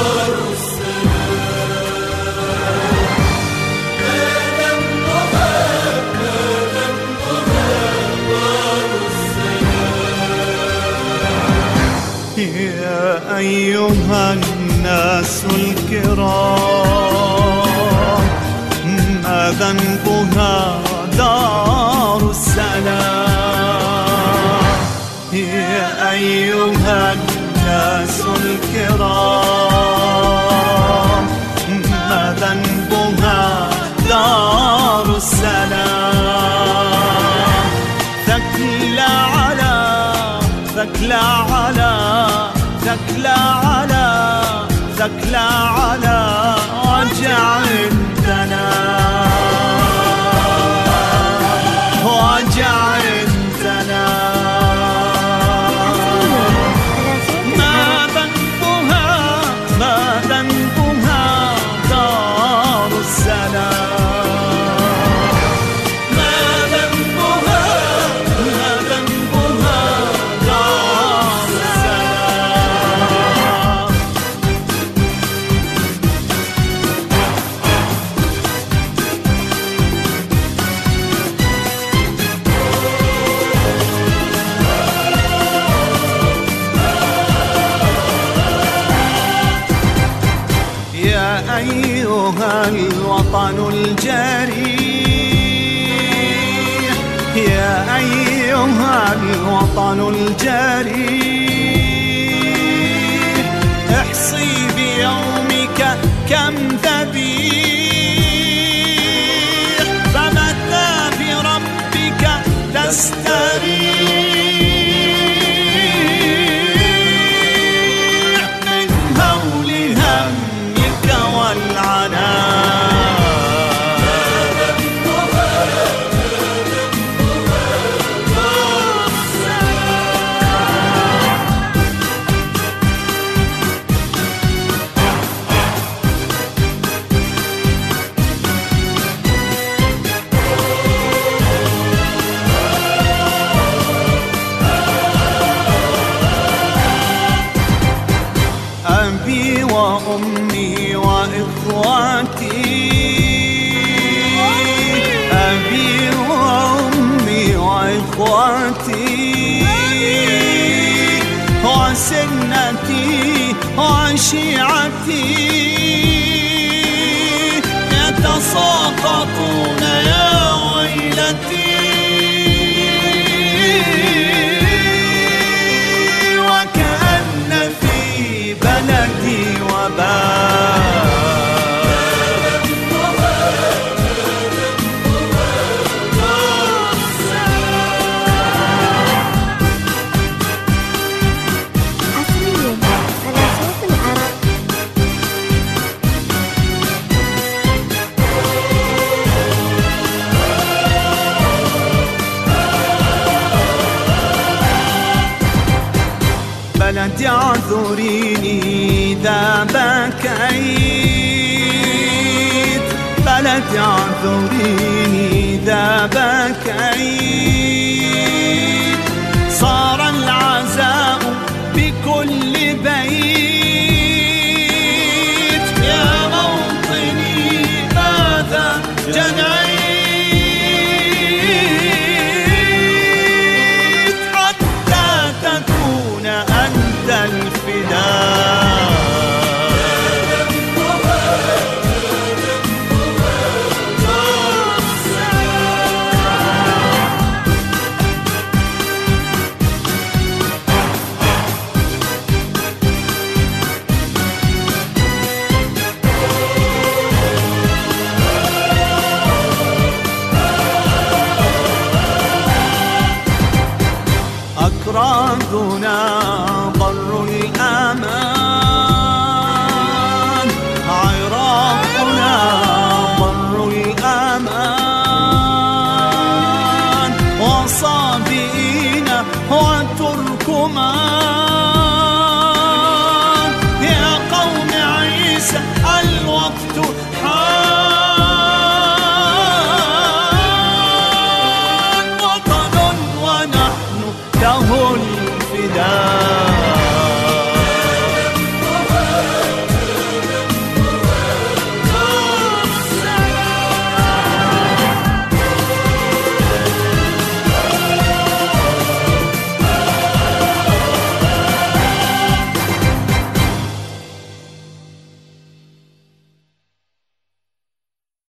يا أيها الناس الكرام، ما ذنبها دار السلام. يا أيها الناس الكرام، ما ذنبها دار السلام. ثكلى على ثكلى على ثكلى على ثكلى على وجع الدنا، وجع الدنا. ما ذنبها ما ذنبها دار السلام. ما ذنبها ما ذنبها دار السلام. يا أيها الوطن الجريح، يا أيها الوطن الجريح، احصي بيومك كم ذبيح، فمتى بربك تستريح من هول همك والعناء. أبي وأمي وإخواتي، أبي وأمي وإخواتي، وسنتي وشيعتي، يتساقطون يا ويلتي، وكأن في بلدي وباء. بلدي اعذريني إذا بكيت، بلدي اعذريني إذا بكيت،